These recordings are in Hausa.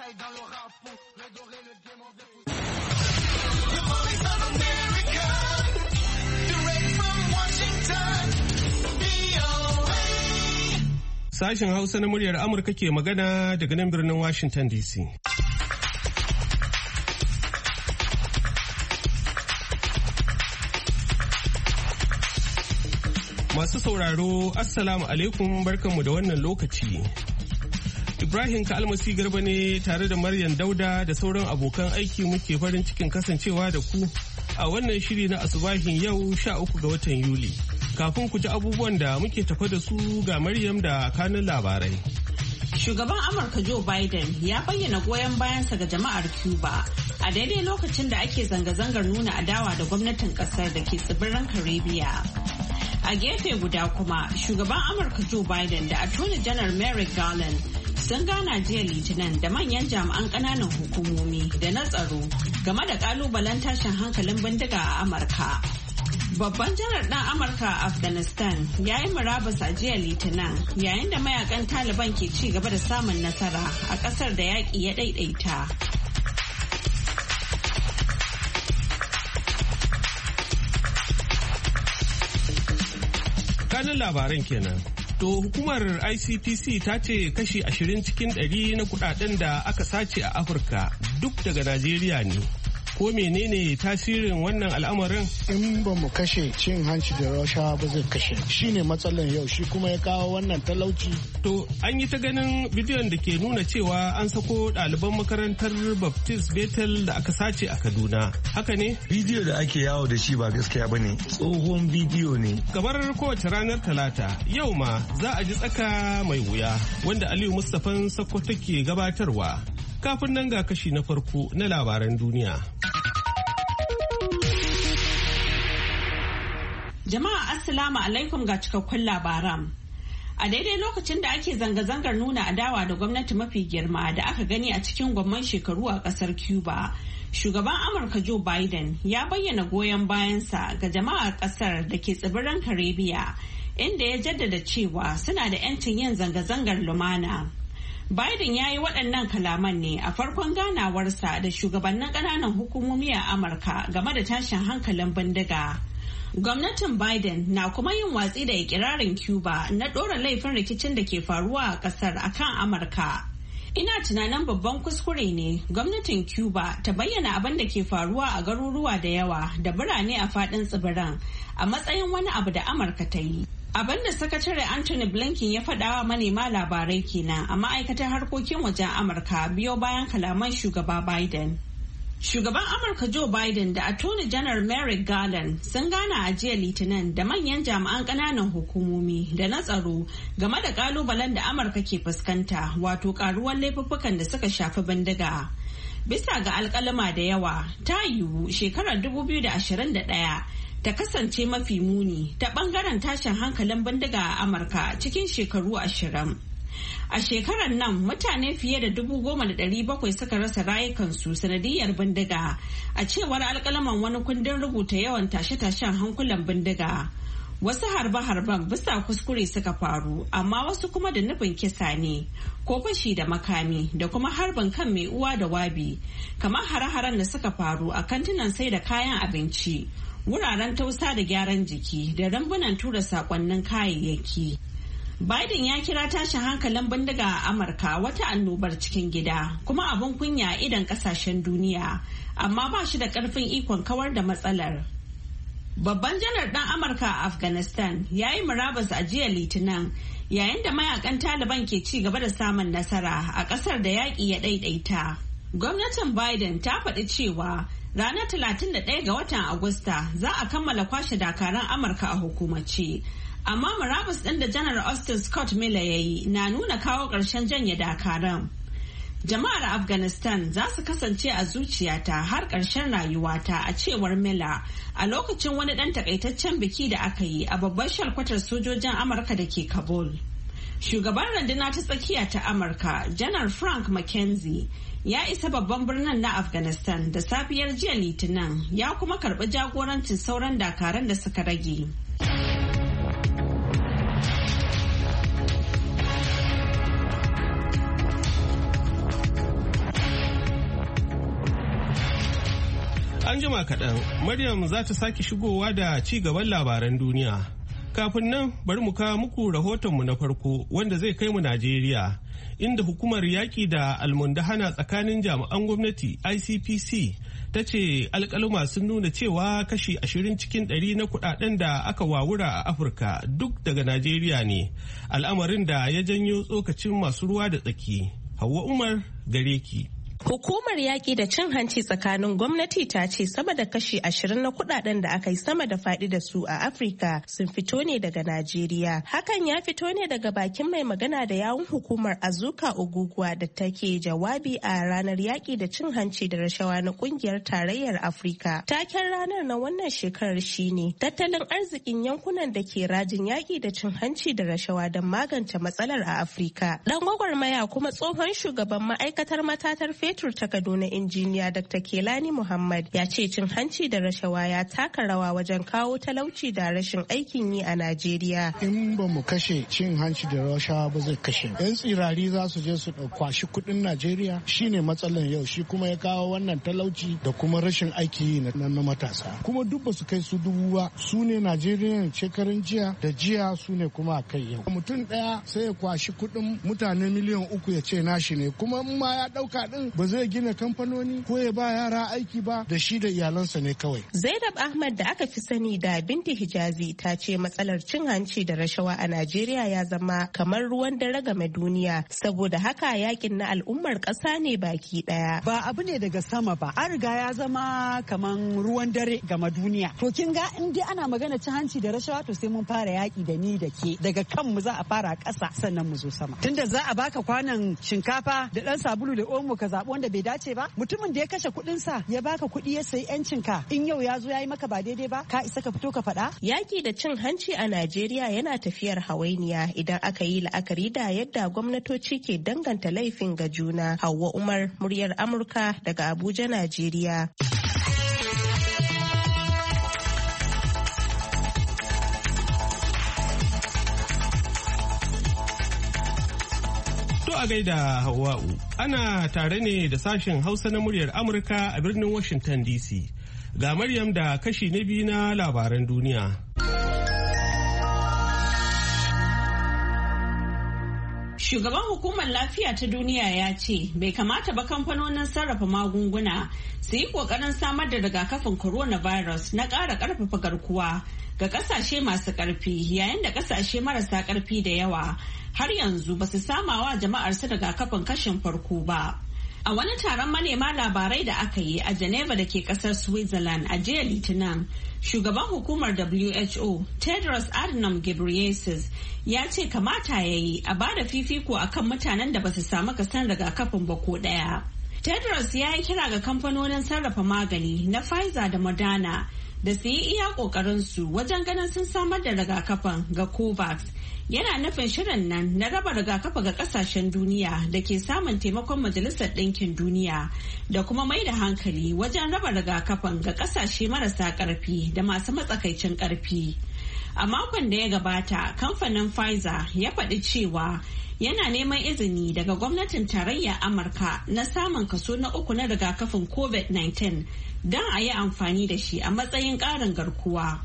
Sashen Hausa na muryar Amurka ke magana daga nan birnin Washington DC. Masu sauraro, Assalamu alaikum, barkanmu da wannan lokaci. Ibrahim Kalmasi Garba ne tare da Maryam Dauda da sauran abokan aiki muke farin cikin kasancewa da ku a wannan shiri na asubahin yau 13 ga watan Yuli. Kafin ku ji abubuwan da muke tafa da su ga Maryam da kanun labarai. Shugaban Amurka Joe Biden ya bayyana goyon bayansa ga jama'ar Cuba a daidai lokacin da ake zanga-zangar nuna adawa da gwamnatin kasar da ke tsibirin Caribbean. A gefe guda kuma, shugaban Amurka Joe Biden da Attorney General Merrick Garland sun gana jiya Litinin da manyan jami'an ƙananan hukumomi da na tsaro game da ƙalubalen tashin hankalin bindiga a Amurka. Babban janar ɗan Amurka a Afghanistan ya yi murabus a jiya Litinin yayin da mayakan Taliban ke ci gaba da samun nasara a ƙasar da yaƙi ya ɗaiɗaita. Kanin labaran kenan. To hukumar ICPC ta ce kashi 20 cikin 100 na kudaden da aka sace a Afirka duk daga Najeriya ne. Ko menene tasirin wannan al'amarin? In ba mu kashe cin hanci da rashawa ba zai kashe. Shi ne matsalan yau, shi kuma ya kawo wannan talauci. To an yi ta ganin bidiyon da ke nuna cewa an sako ɗaliban makarantar Baptist Bethel da aka sace a Kaduna. Haka ne? Bidiyo da ake yawo da shi ba gaskiya ba ne. Tsohon bidiyo ne. Kamar kowace ranar Talata, yau ma za a ji tsaka mai wuya wanda Aliyu Mustapha Sokoto ke gabatarwa. Kafin nan ga kashi na farko na labaran duniya. Jama'a Assalamu alaikum ga cikakkun labaran. A daidai lokacin da ake zanga-zangar nuna adawa da gwamnati mafi girma da aka gani a cikin gwamman shekaru a kasar Cuba, shugaban Amurka Joe Biden ya bayyana goyon bayansa ga jama'ar kasar da ke tsibirin Caribbean, inda ya jaddada cewa suna da 'yancin yin zanga-zangar lumana. Biden ya yi waɗannan kalaman ne a farkon ganawarsa da shugabannin ƙananan hukumomi a Amurka game da tashin hankalin bindiga. Gwamnatin Biden na kuma yin watsi da ikirarin Cuba na ɗora laifin rikicin da ke faruwa a ƙasar akan Amurka. Ina tunanin babban kuskure ne gwamnatin Cuba ta bayyana abin da ke faruwa a garuruwa da yawa da birane a faɗin tsibiran a matsayin wani abu da Amurka ta yi. Abin da sakatare Anthony Blinken ya faɗawa manema labarai kenan a ma'aikatar harkokin wajen Amurka biyo bayan kalaman shugaba Biden. Shugaban Amurka Joe Biden da Attorney General Merrick Garland sun gana a jiya Litinin da manyan jami'an ƙananan hukumomi da na tsaro game da ƙalubalen da Amurka ke fuskanta, wato ƙaruwar laifuffukan da suka shafi bindiga. Bisa ga alƙalama da yawa, ta yiwu shekarar 2021 ta kasance mafi muni ta bangaren tashin hankalin bindiga a Amurka cikin shekaru 20. A shekarar nan mutane fiye da 10,700 suka rasa rayukansu sanadiyar bindiga a cewar alkalaman wani kundin rubuta yawan tashe-tashen hankulan bindiga. Wasu harbe-harben bisa kuskure suka faru, amma wasu kuma da nufin kisa ne, ko fashi da makami da kuma harbin kan mai uwa da wabi, kamar hare-haren da suka faru a kantunan sai da kayan abinci, wuraren tausa da gyaran jiki da rambunan tura sakonnin kayayyaki. Biden ya kira tashin hankalin bindiga a Amurka wata annobar cikin gida kuma abin kunya a idan kasashen duniya, amma ba shi da karfin ikon kawar da matsalar. Babban janar ɗan Amurka a Afghanistan ya yi murabus a jiya Litinin yayin da mayakan Taliban ke ci gaba da samun nasara a ƙasar da yaƙi ya ɗaiɗaita. Gwamnatin Biden ta faɗi cewa ranar 31 ga watan Agusta za a kammala kwashe dakaran Amurka a hukumace. Amma murabus ɗin da Janar Austin Scott Miller ya yi na nuna kawo ƙarshen janye dakaran. Jama'ar Afghanistan za su kasance a zuciyata har ƙarshen rayuwata, a cewar Miller a lokacin wani ɗan takaitaccen biki da aka yi a babbar shalkwatar sojojin Amurka da ke Kabul. Shugaban runduna ta tsakiya ta Amurka, Janar Frank McKenzie, ya isa babban birnin na Afghanistan da safiyar jiya Litinin, ya kuma karɓi jagorancin sauran dakaran da suka rage. an jima kaɗan Maryam za ta sake shigowa da ci gaban labaran duniya. Kafin nan bari mu kawo muku rahotonmu na farko wanda zai kai mu Najeriya, inda hukumar yaƙi da almundahana tsakanin jami'an gwamnati ICPC ta ce alƙaluma sun nuna cewa kashi 20 cikin 100 na kudaden da aka wawura a Afirka duk daga Najeriya ne, al'amarin da ya janyo tsokacin masu ruwa da tsaki. Hauwa Umar gare ki. Hukumar yaƙi da cin hanci tsakanin gwamnati ta ce sama da kashi 20 na kudaden da aka yi sama da faɗi da su a Afirka sun fito ne daga Najeriya. Hakan ya fito ne daga bakin mai magana da yawun hukumar Azuka Ogugwa da take jawabi a ranar yaƙi da cin hanci da rashawa na ƙungiyar tarayyar Afirka. Taken ranar na wannan shekarar shine tattalin arzikin yankunan da ke rajin yaƙi da cin hanci da rashawa don magance matsalar a Afirka. Dan gwagwarmaya kuma tsohon shugaban ma'aikatar matatar fetur ta Kaduna injiniya Dr. Kelani Muhammad ya ce cin hanci da rashawa ya taka rawa wajen kawo talauci da rashin aikin yi a Najeriya. In ba mu kashe cin hanci da rashawa ba zai kashe. Yan tsirari za su je su kwashi kuɗin Najeriya shine matsalan yau, shi kuma ya kawo wannan talauci da kuma rashin aiki yi na matasa. Kuma duk ba su kai su dubu ba, su ne Najeriya shekarun jiya da jiya su ne kuma a kai yau. Mutum ɗaya sai ya kwashi kuɗin mutane miliyan 3 ya ce nashi ne, kuma in ma ya ɗauka ɗin ba zai gina kamfanoni ko ya ba yara aiki ba, da shi da iyalansa ne kawai. Zainab Ahmad da aka fi sani da Binti Hijazi ta ce matsalar cin hanci da rashawa a Najeriya ya zama kamar ruwan dare game duniya, saboda haka yakin na al'ummar ƙasa ne baki ɗaya. Ba abu ne daga sama ba, an riga ya zama kamar ruwan dare game duniya. To kin ga in dai ana magana cin hanci da rashawa to sai mun fara yaki da ni da ke, daga kanmu za a fara ƙasa sannan mu zo sama. Tunda za a baka kwanan shinkafa da ɗan sabulu da omo ka zaɓi wanda bai dace ba, mutumin da ya kashe kuɗinsa ya baka kuɗi ya sayi yancinka, in yau ya zo ya yi maka ba daidai ba ka isa ka fito ka faɗa? Yaki da cin hanci a Najeriya yana tafiyar hawainiya idan aka yi la'akari da yadda gwamnatoci ke danganta laifin ga juna. Hauwa Umar, muryar Amurka daga Abuja, Najeriya. A gaida Hawwa'u, ana tare ne da sashen Hausa na muryar Amurka a birnin Washington DC. Ga Maryam da kashi na biyu na labaran duniya. Shugaban hukumar lafiya ta duniya ya ce bai kamata ba kamfanonin sarrafa magunguna su yi kokarin samar da rigakafin coronavirus na ƙara ƙarfafa garkuwa ga ƙasashe masu ƙarfi, yayin da ƙasashe marasa ƙarfi da yawa har yanzu ba su samawa jama'ar su rigakafin kashin farko ba. A wani taron manema labarai da aka yi a Geneva da ke kasar Switzerland a jiya Litinin, shugaban hukumar WHO Tedros Adhanom Ghebreyesus ya ce kamata ya yi a bada fifiko akan mutanen da ba su samu kasan rigakafin ba ko ɗaya. Tedros ya yi kira ga kamfanonin sarrafa magani na Pfizer da Moderna da su yi iya ƙoƙarinsu wajen ganin sun samar da rigakafin ga COVAX. Yana nufin shirin nan na raba rigakafi ga kasashen duniya da ke samun taimakon Majalisar Ɗinkin Duniya da kuma mai da hankali wajen raba rigakafin ga kasashe marasa ƙarfi da masu matsakaicin ƙarfi. A makon da ya gabata, kamfanin Pfizer ya faɗi cewa yana neman izini daga gwamnatin tarayyar Amurka na samun kaso na 3 na rigakafin COVID-19 don a yi amfani da shi a matsayin ƙarin garkuwa.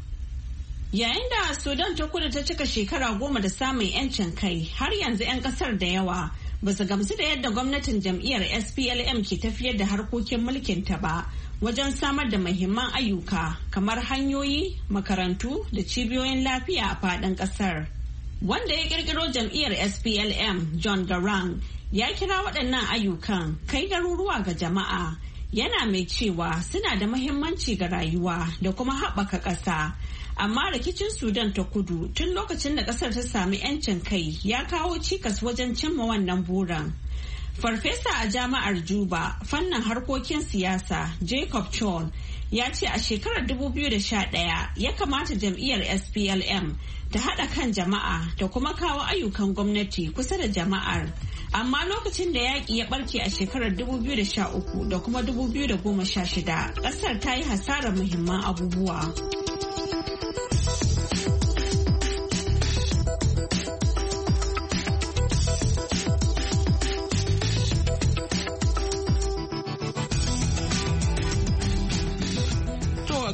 Yayin da Sudan ta kudu ta cika shekara 10 da samun 'yancin kai, har yanzu 'yan kasar da yawa ba su gamsu da yadda gwamnatin jam'iyyar SPLM ke tafiyar da harkokin mulkinta ba wajen samar da muhimman ayyuka kamar hanyoyi, makarantu da cibiyoyin lafiya a faɗin ƙasar. Wanda ya ƙirƙiro jam'iyyar SPLM, John Garang, ya kira waɗannan ayyukan kai garuruwa ga jama'a, yana mai cewa suna da muhimmanci ga rayuwa da kuma haɓaka ƙasa. Amma rikicin Sudan ta kudu tun lokacin da kasar ta sami 'yancin kai ya kawo cikas wajen cimma wannan burin. Farfesa a jami'ar Juba fannin harkokin siyasa Jacob Chol ya ce a shekarar 2011 ya kamata jam'iyyar SPLM ta haɗa kan jama'a da kuma kawo ayyukan gwamnati kusa da jama'ar. Amma lokacin da yaƙi ya ɓarke a shekarar 2013 da kuma 2016 ƙasar ta yi hasarar muhimman abubuwa.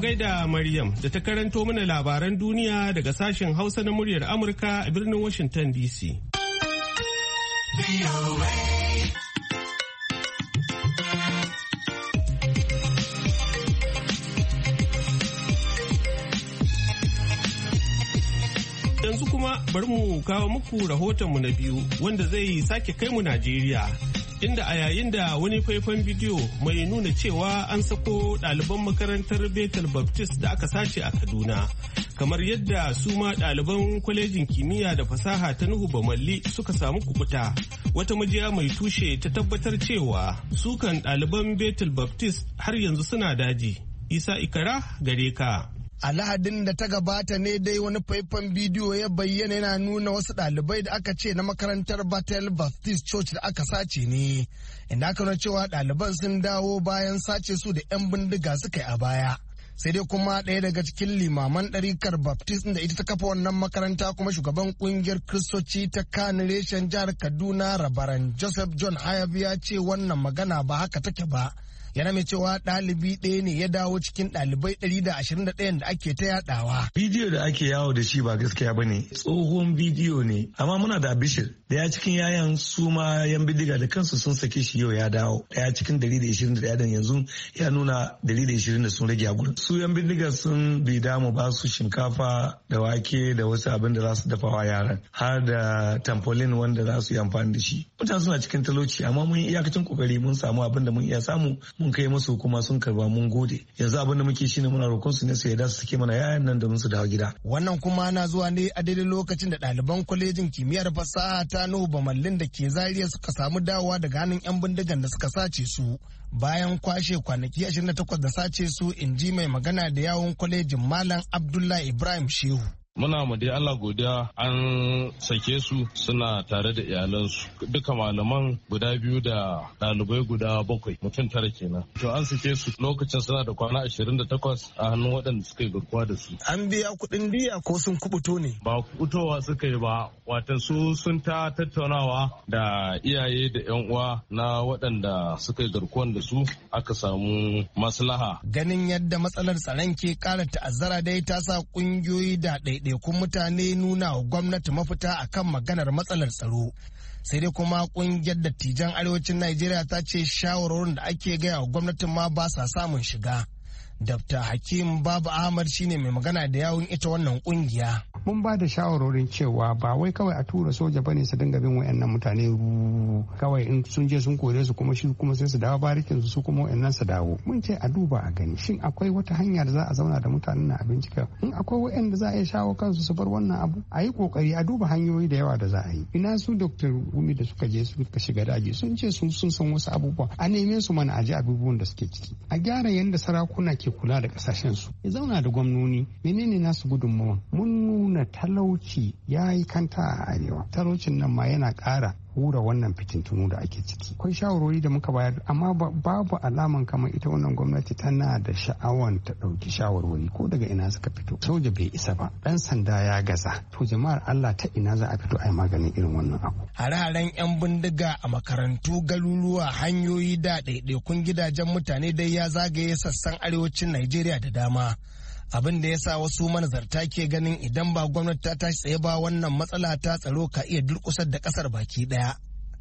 gaida Maryam da ta karanto mana labaran duniya daga sashen Hausa na muryar Amurka a birnin Washington DC. Yanzu kuma bari mu kawo muku rahotonmu na biyu wanda zai sake kai mu Najeriya. Inda a yayin da wani faifan bidiyo mai nuna cewa an sako ɗaliban makarantar Bethel Baptist da aka sace a Kaduna. Kamar yadda su ma ɗaliban kwalejin kimiyya da fasaha ta Nuhu Bamalli suka samu kubuta. Wata majiya mai tushe ta tabbatar cewa sukan ɗaliban Bethel Baptist har yanzu suna daji. Isa Ikara gare ka. A Lahadin da ta gabata ne dai wani faifan bidiyo ya bayyana yana nuna wasu ɗalibai da aka ce na makarantar Bethel Baptist Church da aka sace ne, inda aka nuna cewa ɗaliban sun dawo bayan sace su da 'yan bindiga suka yi a baya. Sai dai kuma ɗaya daga cikin limaman ɗarikar Baptist da ita ta kafa wannan makaranta kuma shugaban ƙungiyar Kiristoci ta kan reshen jihar Kaduna Rabaran Joseph John Hayab ya ce wannan magana ba haka take ba. Yana mai cewa ɗalibi ɗaya ne ya dawo cikin ɗalibai 121 da ake ta yadawa. Bidiyo da ake yawo da shi ba gaskiya ba ne, tsohon bidiyo ne, amma muna da Bishir. Daya cikin yayan su ma yan bidiga da kansu sun sake shi yau ya dawo. Daya cikin 121 din yanzu ya nuna 120 da sun rage a gurin. Su yan bidiga sun bi damu ba su shinkafa da wake da wasu abin da za su dafa wa yaran. Har da tampolin wanda za su yi amfani da shi. Mutane suna cikin talauci amma mun yi iyakacin kokari mun samu abin da mun iya samu. Mun kai musu kuma sun karba mun gode. Yanzu abin da muke shine muna roƙon su ne su yarda su sake mana yayan nan domin su dawo gida. Wannan kuma na zuwa ne a daidai lokacin da ɗaliban kwalejin kimiyyar fasaha ta Nuhu Bamallin da ke Zaria suka samu dawowa daga hannun 'yan bindigan da suka sace su. Bayan kwashe kwanaki 28 da sace su, in ji mai magana da yawun kwalejin Malam Abdullahi Ibrahim Shehu. Muna mu dai Allah godiya an sake su suna tare da iyalansu. Duka malaman guda biyu da ɗalibai guda 7 mutum 9 kenan. To an sake su lokacin suna da kwana 28 a hannun waɗanda suka yi garkuwa da su. An biya kuɗin diya ko sun kubuto ne? Ba kubutowa suka yi ba, watan su sun ta tattaunawa da iyaye da 'yan uwa na waɗanda suka yi garkuwan da su aka samu maslaha. Ganin yadda matsalar tsaron ke ƙara ta'azzara dai ta sa ƙungiyoyi da ɗaiɗaikun mutane nuna wa gwamnati mafita akan maganar matsalar tsaro. Sai dai kuma ƙungiyar dattijan arewacin Najeriya ta ce shawarorin da ake gaya wa gwamnatin ma ba sa samun shiga. Dr. Hakim Babu Ahmad shine mai magana da yawun ita wannan kungiya. Mun ba da shawarorin cewa ba wai kawai a tura soja bane su dinga bin wayannan mutane kawai in sun je sun kore su kuma sai su dawo barikin su kuma wayannan su dawo. Mun ce a duba a gani shin akwai wata hanya da za a zauna da mutanen na a bincika. In akwai wayanda za a iya shawo kansu su bar wannan abu a yi kokari a duba hanyoyi da yawa da za a yi. Ina su Dr. Gumi da suka je suka shiga daji sun ce sun san wasu abubuwa a neme su mana a ji abubuwan da suke ciki. A gyara yanda sarakuna ke kula da kasashen su ya zauna da gwamnoni menene nasu gudunmawa. Mun nuna talauci ya yi kanta a arewa, talaucin nan ma yana ƙara hura wannan fitintunu da ake ciki. Akwai shawarwari da muka bayar amma babu alaman kamar ita wannan gwamnati tana da sha'awan ta ɗauki shawarwari ko daga ina suka fito. Soja bai isa ba, ɗan sanda ya gaza, to jama'ar Allah ta ina za a fito a yi maganin irin wannan abu. Hare-haren 'yan bindiga a makarantu, garuruwa, hanyoyi da ɗaiɗaikun gidajen mutane dai ya zagaye sassan arewacin Najeriya da dama. Abin da ya sa wasu manazarta ke ganin idan ba gwamnati ta tashi tsaye ba wannan matsala ta tsaro ka iya durkusar da kasar baki daya.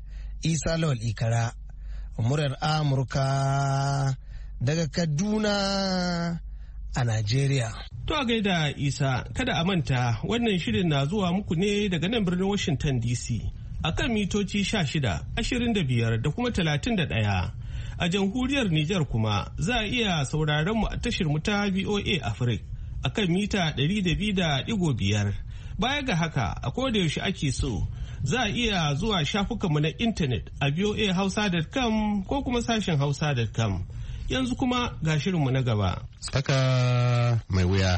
Isa Lawal Ikara, muryar Amurka daga Kaduna a Najeriya. To a gaida Isa, kada a manta wannan shirin na zuwa muku ne daga nan birnin Washington DC akan mitoci 16, 25 da kuma 31. A jamhuriyar Nijar kuma za a iya sauraron mu a tashar mu ta VOA Africa a kan mita 200.5. Baya ga haka, a koda yaushe ake so, za a iya zuwa shafukanmu na intanet a voahausa.com ko kuma sashen hausa.com. Yanzu kuma ga shirinmu na gaba. Tsaka mai wuya.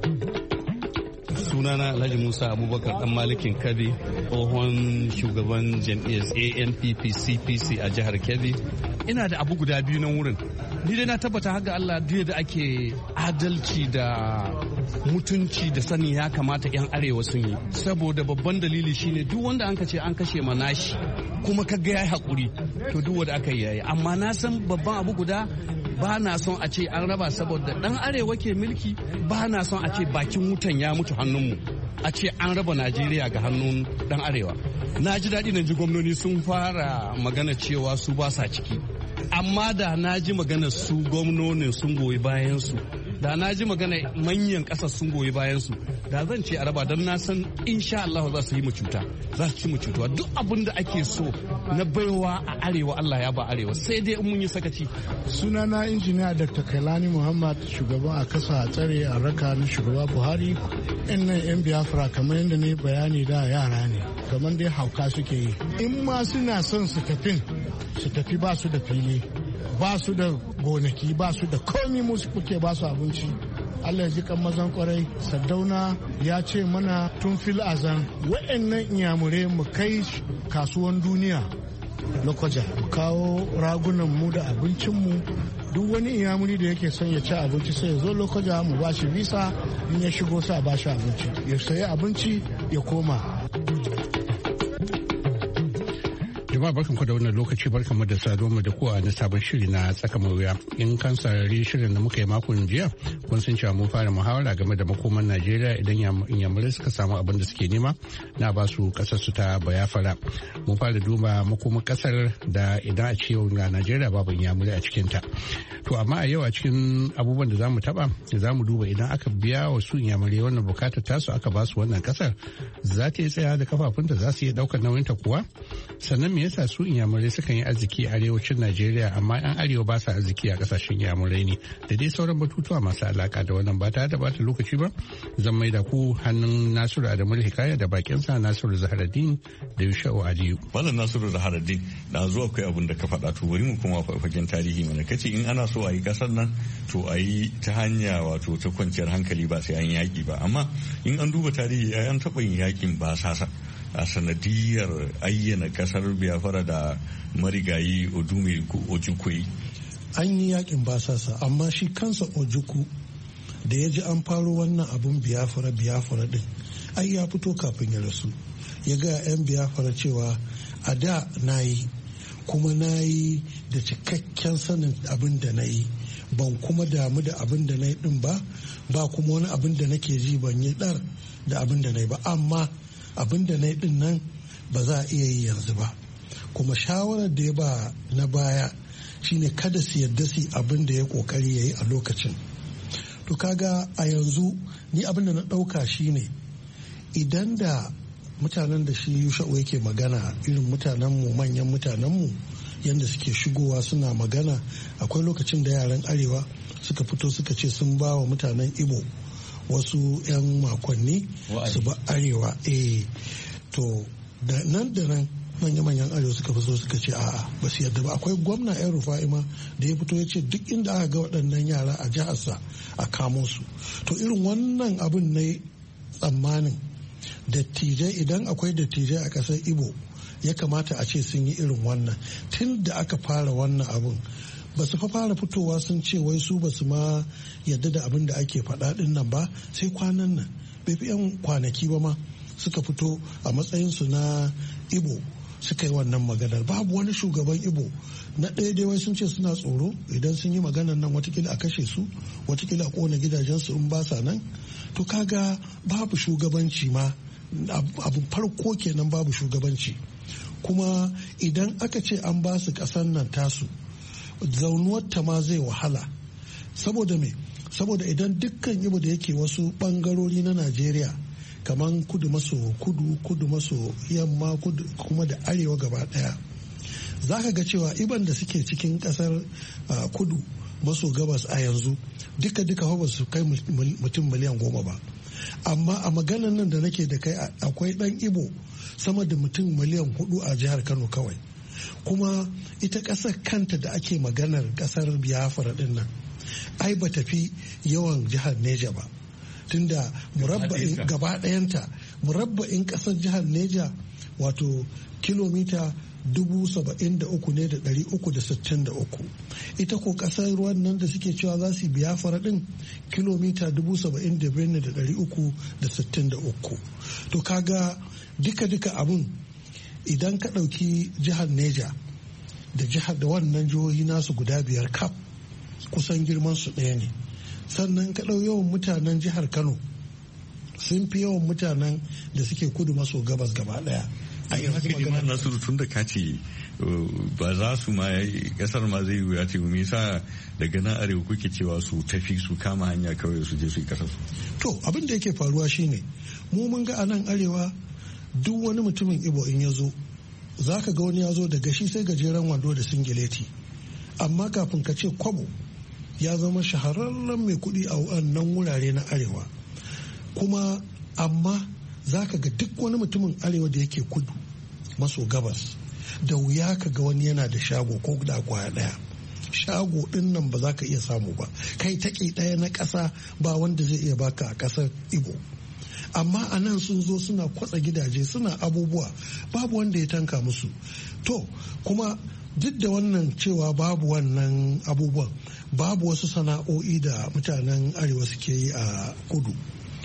Sunana Alhaji Musa Abubakar dan Malikin Kebbi, tsohon shugaban jam'iyyar ANPP CPC a jihar Kebbi. Ina da abu guda biyu nan wurin. Ni dai na tabbata haka Allah duk da ake adalci da mutunci da sani ya kamata 'yan arewa sun yi. Saboda babban dalili shine duk wanda an ce an kashe manashi kuma kaga yayi hakuri to duk wanda aka yi yayi. Amma na san babban abu guda ba na son a ce an raba saboda dan arewa ke mulki, ba na son a ce bakin wutan ya mutu hannunmu, a ce an raba Najeriya ga hannun dan arewa. Na ji daɗi na ji gwamnoni sun fara magana cewa su ba sa ciki, amma da na ji magana su gwamnonin sun goyi bayan su, da na ji magana manyan ƙasar sun goyi bayan su, da zan ce a raba, don na san insha Allah za su yi mu cuta, za su ci mu cutuwa. Duk abin da ake so na baiwa a arewa Allah ya ba arewa, sai dai in mun yi sakaci. Sunana injiniya Dr. Kailani Muhammad, shugaban a kasa a tsare a raka na shugaba Buhari. Yan nan yan Biafra kamar yadda ne bayani da yara ne, kamar dai hauka suke yi. In ma suna son su tafi ba su da fili, ba su da gonaki, ba su da komi, musu kuke ba su abinci. Allah ya ji kan mazan kwarai. Sardauna ya ce mana tun fil azan waɗannan inyamure mu kai kasuwan duniya Lokoja, mu kawo ragunan mu da abincin mu. Duk wani inyamuri da yake son ya ci abinci sai ya zo Lokoja, mu ba shi visa, in ya shigo sa ba shi abinci, ya sayi abinci ya koma. Jama'a barkanku da wannan lokaci, barkanmu da saduwa da kowa na sabon shiri na tsaka mai wuya. In kan sarari shirin da muka yi makon jiya, kun san cewa mun fara muhawara game da makoman Najeriya idan inyamurai suka samu abin da suke nema na ba su kasar su ta Biafra. Mun fara duba makoman kasar da idan a ce ga Najeriya babu inyamurai a cikin ta. To amma a yau a cikin abubuwan da zamu taba, zamu duba idan aka biya wa su inyamurai wannan bukatar tasu, aka ba su wannan kasar, za ta yi tsaya da kafafunta, za su iya daukar nauyinta kuwa? Sannan me yasa su inyamurai sukan yi arziki a arewacin Najeriya amma yan arewa ba sa arziki a kasashen inyamurai ne, da dai sauran batutuwa masu alaka da wannan. Ba ta da bata lokaci ba, zan mai da ku hannun Nasiru Adamu Hikaya da bakinsa Nasiru Zaharaddin da Yusha'u Aliyu. Wannan Nasiru Zaharaddin na zuwa kai abin da ka faɗa, to bari mu kuma fagen tarihi mana. Kace in ana so a yi kasar nan to a yi ta hanya wato ta kwanciyar hankali, ba sai an yaki ba. Amma in an duba tarihi an taɓa yin yakin ba sasa a sanadiyar ayyana kasar Biafra da marigayi Odume Ojukwu. An yi yakin basasa, amma shi kansa Ojukwu da ya ji an faro wannan abun Biafra din, ai ya fito kafin ya rasu, ya ga 'yan Biafra cewa a da na yi, kuma na yi da cikakken sanin abin da na yi, ban kuma damu da abin da na yi din ba kuma wani abin da nake ji ban yi dar da abin da na yi ba, amma abin da na yi din nan ba za a iya yi yanzu ba. Kuma shawarar da ya ba na baya shine kada su yadda su abin da ya kokari ya yi a lokacin. To kaga a yanzu ni abin da na ɗauka shine idan da mutanen da shi Yusha'u yake magana, irin mutanenmu, manyan mutanenmu, yadda suke shigowa suna magana, akwai lokacin da yaran arewa suka fito suka ce sun ba wa mutanen Igbo wasu 'yan makonni su ba arewa. To da nan manya-manyan arewa suka fito suka ce a'a ba su yadda ba. Akwai gwamna 'yan Rufa'i ma da ya fito ya ce duk inda aka ga waɗannan yara a jiharsa a kamo su. To irin wannan abin na tsammanin dattijai, idan akwai dattijai a ƙasar Igbo, ya kamata a ce sun yi irin wannan tun da aka fara wannan abin. Ba su fara fitowa sun ce wai su ba su ma yadda da abin da ake faɗa ɗin nan ba, sai kwanan nan bai fi 'yan kwanaki ba ma suka fito a matsayinsu na Igbo suka yi wannan maganar. Babu wani shugaban Igbo na ɗaya dai wai sun ce suna tsoro idan sun yi maganar nan watakila a kashe su, watakila a ƙona gidajensu in ba sa nan. To kaga babu shugabanci ma, abu farko kenan babu shugabanci. Kuma idan aka ce an ba su ƙasar nan tasu, zaunuwarta ma zai wahala. Saboda me? Saboda idan dukkan Igbo da yake wasu ɓangarori na Najeriya kamar kudu maso kudu, kudu maso yamma, kudu kuma da arewa gaba daya, za ka ga cewa iban da suke cikin kasar kudu maso gabas a yanzu duka ba su kai mutum miliyan 10 ba. Amma a maganar nan da nake da kai akwai dan Igbo sama da mutum miliyan 4 a jihar Kano kawai. Kuma ita kasar kanta da ake maganar kasar Biafra din nan ai ba tafi yawan jihar Neja ba, tunda murabba'in gaba ɗayanta, murabba'in ƙasar jihar Neja wato kilomita 73,363. Ita ko ƙasar ruwan nan da suke cewa za su Biafra ɗin kilomita 75,363. To kaga duka abun idan ka ɗauki jihar Neja da jihar da wannan jihohi nasu guda 5 kaf kusan girman su ɗaya ne. Sannan ka ɗau yawan mutanen jihar Kano sun fi yawan mutanen da suke kudu maso gabas gaba ɗaya. A yanzu magana Nasiru, tun da ka ce ba za su ma kasar ma zai wuya ce me yasa daga nan arewa kuke cewa su tafi su kama hanya kawai su je su yi kasar su. To abin da yake faruwa shine mu mun ga a nan arewa duk wani mutumin Ibo in ya zo za ka ga wani ya zo daga shi sai gajeren wando da singileti, amma kafin ka ce kwabo ya zama shahararren mai kuɗi a wannan wurare na arewa. Kuma amma za ka ga duk wani mutumin arewa da yake kudu maso gabas da wuya ka ga wani yana da shago ko da kwaya ɗaya. Shago ɗin nan ba za ka iya samu ba, kai taƙi ɗaya na ƙasa ba wanda zai iya baka a ƙasar Igbo. Amma a nan sun zo suna kwatsa gidaje suna abubuwa babu wanda ya tanka musu. To kuma duk da wannan cewa babu wannan abubuwan, babu wasu sana'o'i da mutanen arewa suke yi a kudu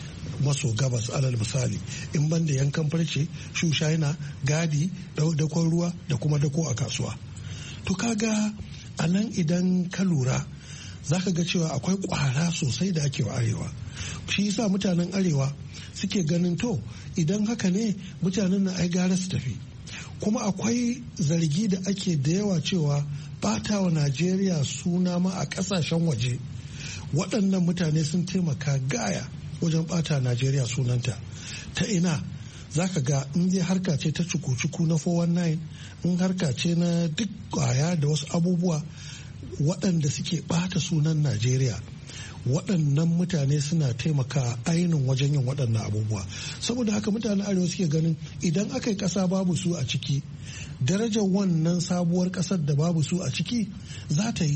maso gabas. Alal misali, in banda yankan farce, shushaina, gadi, dakon ruwa da kuma dako a kasuwa. To kaga a nan idan ka lura za ka ga cewa akwai kwara sosai da ake wa arewa. Shi yasa mutanen arewa suke ganin to idan haka ne mutanen na ai gara su tafi. Kuma akwai zargi da ake da yawa cewa bata wa Najeriya suna ma a kasashen waje. Waɗannan mutane sun taimaka gaya wajen bata Najeriya sunanta. Ta ina za ka ga in dai harka ce ta cuku-cuku na 419, in harka ce na duk kwaya da wasu abubuwa waɗanda suke bata sunan Najeriya, waɗannan mutane suna taimaka ainihin wajen yin waɗannan abubuwa. Saboda haka mutanen arewa suke ganin idan aka yi ƙasa babu su a ciki, darajar wannan sabuwar ƙasar da babu su a ciki za ta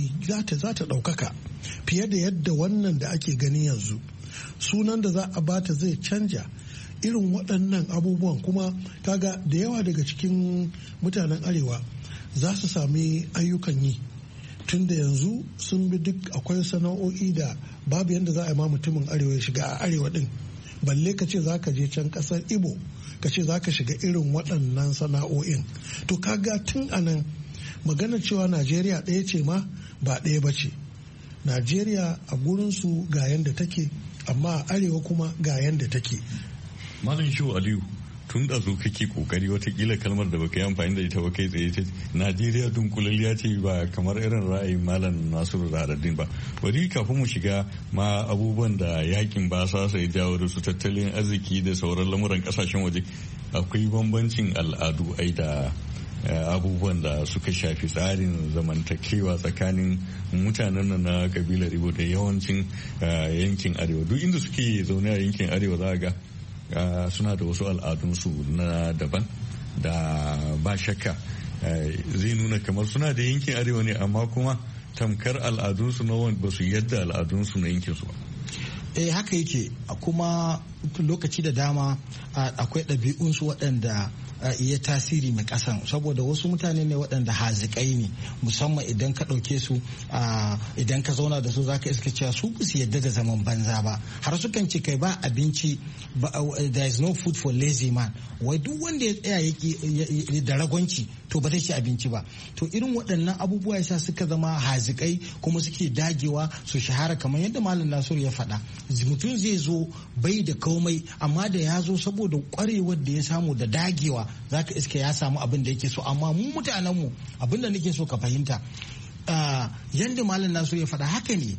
ɗaukaka fiye da yadda wannan da ake gani yanzu. Sunan da za a bata zai canja. Irin waɗannan abubuwan kuma kaga da yawa daga cikin mutanen arewa za su sami ayyukan yi tun da yanzu sun bi duk akwai sana'o'i da babu yadda za a yi ma mutumin arewa ya shiga a arewa din, balle ka ce za ka je can kasar Ibo ka ce za ka shiga irin waɗannan sana'o'in. To kaga tun anan magana cewa Najeriya ɗaya ce ma ba ɗaya ba ce. Najeriya a gurinsu ga yadda take, amma a arewa kuma ga yadda take. Malam Shehu Aliyu, tun da zo kake kokari watakila kalmar da baka yi amfani da ita ba kai tsaye ta Najeriya dunkulalliya ce ba kamar irin ra'ayin Malam Nasiru Zaharaddin ba. Bari kafin mu shiga ma abubuwan da yakin ba sa sai jawo da su tattalin arziki da sauran lamuran kasashen waje, akwai bambancin al'adu ai da abubuwan da suka shafi tsarin zamantakewa tsakanin mutanen nan na kabilar Igbo da yawancin yankin arewa. Duk inda suke zaune a yankin arewa za a ga suna da wasu al'adunsu na daban da ba shakka zai nuna kamar suna da yankin arewa ne, amma kuma tamkar al'adunsu na wani ba su yadda al'adunsu na yankinsu ba. Haka yake, kuma lokaci da dama akwai ɗabi'unsu waɗanda iya tasiri mai kasan, saboda wasu mutane ne waɗanda hazikai ne, musamman idan ka ɗauke su idan ka zauna da su zaka iska cewa su ba su yadda da zaman banza ba, har sukan ce kai ba abinci, there is no food for lazy man, wai duk wanda ya tsaya da ragwanci to ba zai ci abinci ba. To irin waɗannan abubuwa yasa suka zama hazikai kuma suke dagewa su shahara, kamar yadda Malam Nasiru ya faɗa, mutum zai zo bai da komai, amma da ya zo saboda kwarewar da ya samu da dagewa zaka iska ya samu abin da yake so. Amma mu mutanenmu abin da nake so ka fahimta, yadda Malam Nasiru ya faɗa haka ne.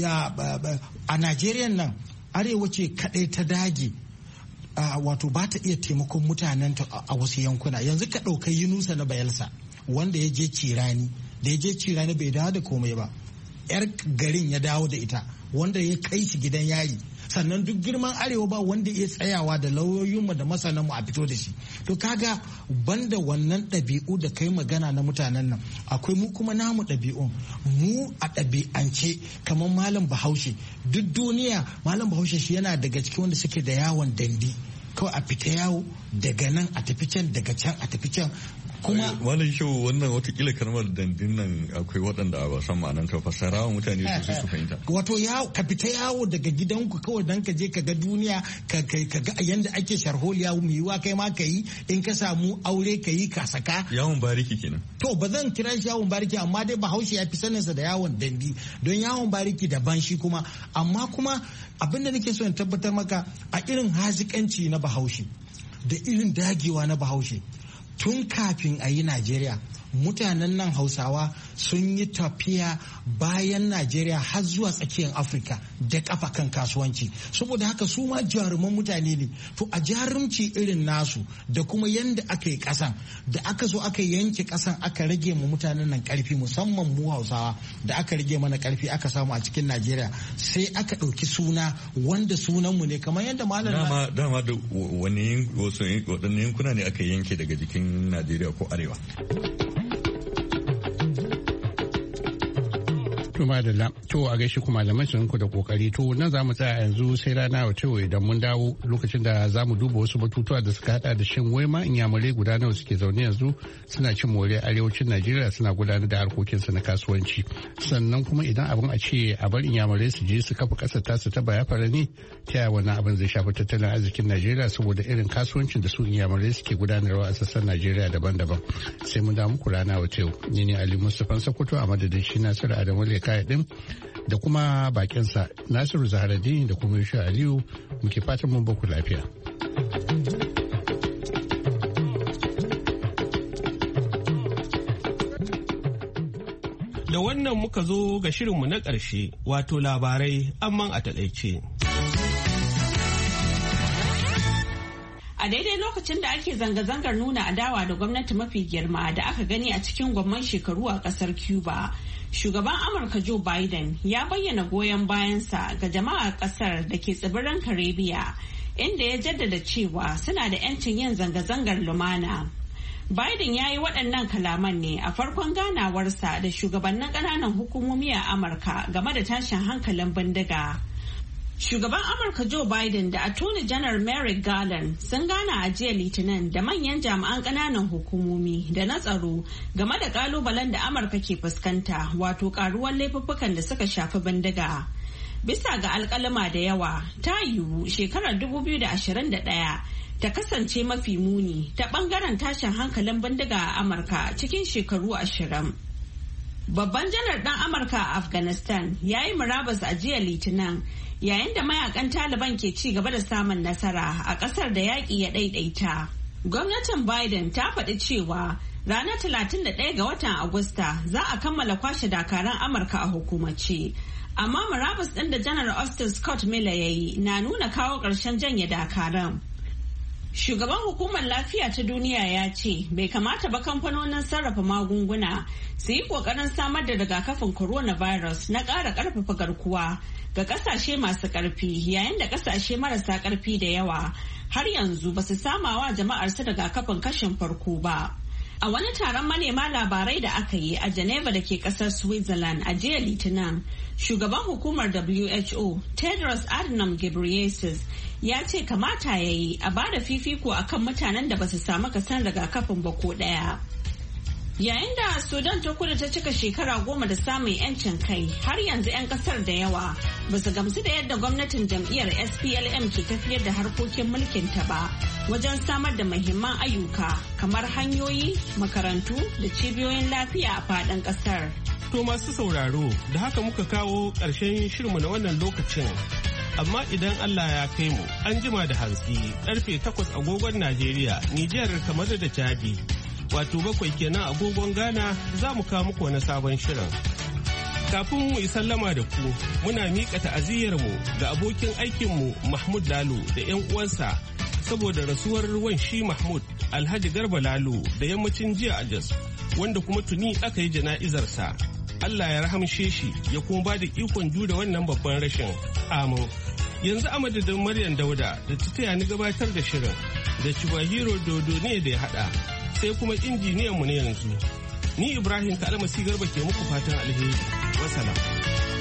A Najeriya nan arewa ce kaɗai ta dage, wato ba ta iya taimakon mutanenta a wasu yankuna. Yanzu ka ɗauka Yunusa na Bayelsa wanda ya je cirani, da ya je cirani bai dawo da komai ba, 'yar garin ya dawo da ita, wanda ya kai shi gidan yari. Sannan duk girman arewa ba wanda ya tsayawa da lauyoyinmu da masananmu a fito da shi. To kaga banda wannan ɗabi'u da kai magana na mutanen nan, akwai mu kuma namu ɗabi'un. Mu a ɗabi'ance kamar Malam Bahaushe, duk duniya Malam Bahaushe shi yana daga cikin wanda suke da yawon dandi, kawai a fita yawo daga nan a tafi can, daga can a tafi can. kuma wannan show wannan watakila kalmar dandin nan akwai waɗanda ba san ma'anar ta fassara wa mutane su fahimta. Wato ka fita yawo daga gidanku kawai dan ka je ka ga duniya ka ga yanda ake sharholiya mu yiwa kai ma ka yi in ka samu aure ka yi ka saka. Yawon bariki kenan. To ba zan kira shi yawon bariki amma dai Bahaushe ya fi saninsa da yawon dandi don yawon bariki daban shi kuma amma kuma abin da nake so in tabbatar maka a irin hazikanci na Bahaushe da irin dagewa na Bahaushe tun kafin a yi Najeriya mutanen nan Hausawa sun yi tafiya bayan Najeriya har zuwa tsakiyar Afirka da kafa kan kasuwanci saboda haka su ma jaruman mutane ne to a jarumci irin nasu da kuma yanda aka yi kasan da aka zo aka yanke kasan aka rage mu mutanen nan karfi musamman mu Hausawa da aka rage mana karfi aka samu a cikin Najeriya sai aka ɗauki suna wanda sunanmu ne kamar yadda malam dama da waɗanne yankuna ne aka yanke daga jikin Najeriya ko arewa. To madalla, to a gaishe kuma malaman ku da kokari to nan za mu tsaya yanzu sai rana wa cewa idan mun dawo lokacin da za mu duba wasu batutuwa da suka hada da shin wai ma inyamurai guda nawa suke zaune yanzu suna cin more arewacin Najeriya suna gudanar da harkokinsu na kasuwanci. Sannan kuma idan abin a ce a bar inyamurai su je su kafa kasar tasu ta Bayafara ne ta yaya wannan abin zai shafi tattalin arzikin Najeriya saboda irin kasuwancin da su inyamurai suke gudanarwa a sassan Najeriya daban-daban. Sai mun dawo muku rana wa cewa ni ne Ali Mustapha Sokoto a madadin shi Nasiru Adamu kaya din da kuma bakinsa Nasiru Zaharaddin da kuma Yusha Aliyu muke fatan mun baku lafiya. Da wannan muka zo ga shirinmu na ƙarshe wato labarai amman a taƙaice. A daidai lokacin da ake zanga-zangar nuna adawa da gwamnati mafi girma da aka gani a cikin gwamman shekaru a kasar Cuba, shugaban Amurka Joe Biden ya bayyana goyon bayansa ga jama'ar kasar da ke tsibirin Karibiya, inda ya jaddada cewa suna da 'yancin yin zanga-zangar lumana. Biden ya yi waɗannan kalaman ne a farkon ganawarsa da shugabannin ƙananan hukumomi a Amurka game da tashin hankalin bindiga. Shugaban Amurka Joe Biden da Attorney General Merrick Garland sun gana a jiya Litinin da manyan jami'an ƙananan hukumomi da na tsaro game da ƙalubalen da Amurka ke fuskanta wato ƙaruwar laifuffukan da suka shafi bindiga. Bisa ga alƙalama da yawa, ta yiwu shekarar 2021 ta kasance mafi muni ta ɓangaren tashin hankalin bindiga a Amurka cikin shekaru 20. Babban janar ɗan Amurka a Afghanistan ya yi murabus a jiya Litinin yayin da mayakan Taliban ke ci gaba da samun nasara a ƙasar da yaƙi ya ɗaiɗaita. Gwamnatin Biden ta faɗi cewa ranar 31 ga watan Agusta za a kammala kwashe dakaran Amurka a hukumace. Amma murabus ɗin da Janar Austin Scott Miller ya yi na nuna kawo ƙarshen janye dakaran. Shugaban hukumar lafiya ta duniya ya ce bai kamata ba kamfanonin sarrafa magunguna su yi kokarin samar da rigakafin coronavirus na ƙara ƙarfafa garkuwa ga ƙasashe masu ƙarfi yayin da ƙasashe marasa ƙarfi da yawa har yanzu ba su samawa jama'ar su rigakafin kashin farko ba. A wani taron manema labarai da aka yi a Geneva da ke kasar Switzerland a jiya Litinin, shugaban hukumar WHO Tedros Adhanom Ghebreyesus ya ce kamata ya yi a bada fifiko akan mutanen da ba su samu kasan rigakafin ba ko ɗaya. Yayin da Sudan ta kudu ta cika shekara 10 da samun 'yancin kai, har yanzu 'yan kasar da yawa ba su gamsu da yadda gwamnatin jam'iyyar SPLM ke tafiyar da harkokin mulkin ta ba wajen samar da muhimman ayyuka kamar hanyoyi, makarantu da cibiyoyin lafiya a faɗin ƙasar. To masu sauraro, da haka muka kawo ƙarshen shirinmu na wannan lokacin. Amma idan Allah ya kai mu, an jima da hantsi, karfe 8 agogon Najeriya, Nijar kamar da Chadi. Wato 7 kenan agogon Ghana za mu kawo muku wani sabon shirin. Kafin mu yi sallama da ku, muna miƙa ta'aziyyarmu ga abokin aikinmu Mahmud Lalo da 'yan uwansa saboda rasuwar wanshi Mahmud Alhaji Garba Lalo da yammacin jiya a Jos, wanda kuma tuni aka yi jana'izarsa. Allah ya rahamshe shi ya kuma ba da ikon jure wannan babban rashin. Amin. Yanzu a madadin Maryam Dauda da ta taya ni gabatar da shirin da Chibahiro Dodo ne da ya haɗa. Sai kuma injiniyanmu na yanzu. Ni Ibrahim Kalmasi Garba ke muku fatan alheri. Wassalam.